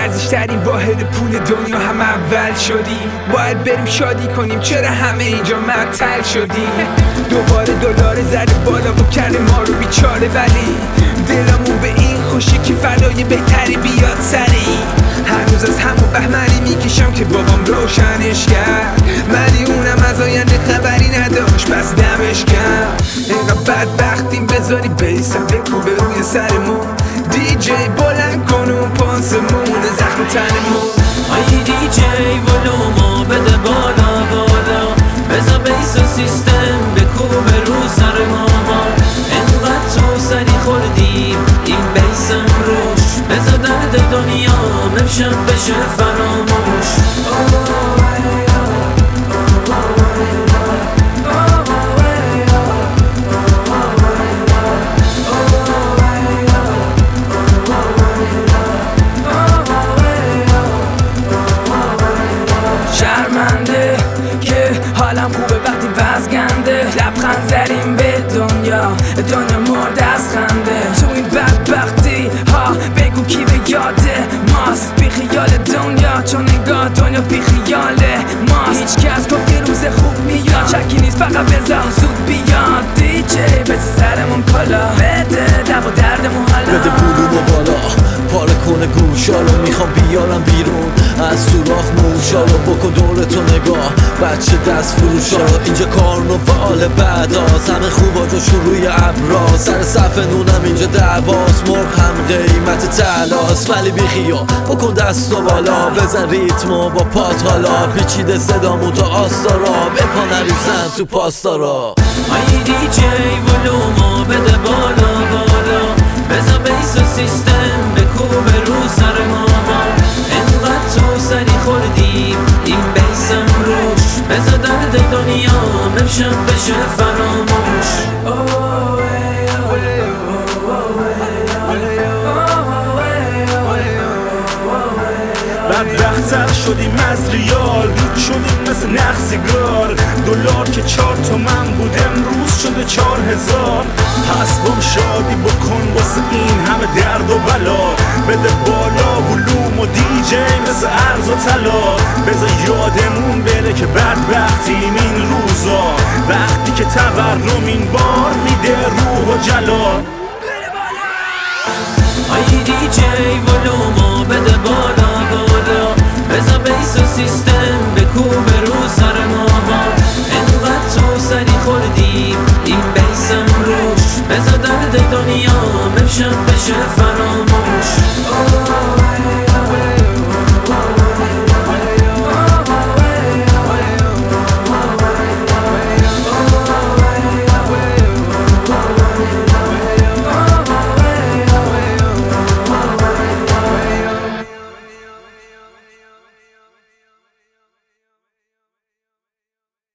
ارزش‌ترین واحد پول دنیا هم اول شدیم. باید بریم شادی کنیم، چرا همه اینجا معطل شدیم؟ دوباره دلار زده بالا و کرده ما رو بیچاره، ولی دلمون به این خوشی که فردای بهتری بیاد سری. هنوز از همون بهمنی میکشم که بابام روشنش کرد، ولی اونم از آینده خبری نداشت، پس دمش کرد. اینقدر بدبختیم بذاری بیسم بکوبه روی سرمون، دی جی بلند کن اون پانسمون زخم تنمون. آی دی جی ولومو بده بالا بالا، بذار بیس و سیستم بکوبه رو سر ما. انقدر تو سری خوردیم این بیسم روش، بذار درد دنیا امشب بشه فراموش. شرمنده که حالم خوبه وقتی وزگنده، لبخند زدیم به دنیا مرد از خنده. تو این بدبختی ها بگو کی به یاده ماست، بی خیال دنیا چون نگاه دنیا بی خیاله ماست. هیچ کس گفت روز خوب میاد، شکی نیست فقط بذار زود بیاد. دی جی بس سرمون کلا بده دو دردمون حالا، بده پولومو بالا پاره کنه گوشا رو، میخوام بیارم بیرون از سوراخ موشا رو. بکن دورتو نگاه بچه دست فروشا رو، اینجا کارنوال بعداست، همه خوبا جاشون روی ابرا. سر صف نونم اینجا دعواست، مرغ هم قیمت تلاست، ولی بیخیا بکن دستو بالا، بزن ریتمو با پات حالا. پیچیده صدامون تا آستارا، بپا نریزن تو پاستا. آی دی جی ولومو بده بالا بالا، بذار بیس و سیستم بکوبه رو سر ما. انقدر تو سری خوردیم این بیسم روش، بذار درد دنیا امشب بشه فراموش. بدبخت‌تر شدیم از ریال، شدیم مثل نخ سیگار. دلار که 4 تومن بود امروز شده 4000. حسبم شادی بکن واسه این همه درد و بلا، بده بالا ولوم و دی جی مثل ارز و طلا. بذار یادمون بره که بدبختیم این روزا، وقتی که تورم این بار میده روح و جلال. آی دی جی ولومو بده بالا بالا، بذار بیس و سیستم بکوبه رو سر ما. انقدر تو سری خوردیم این بیسم روش، بذار درد دنیا امشب بشه فراموش.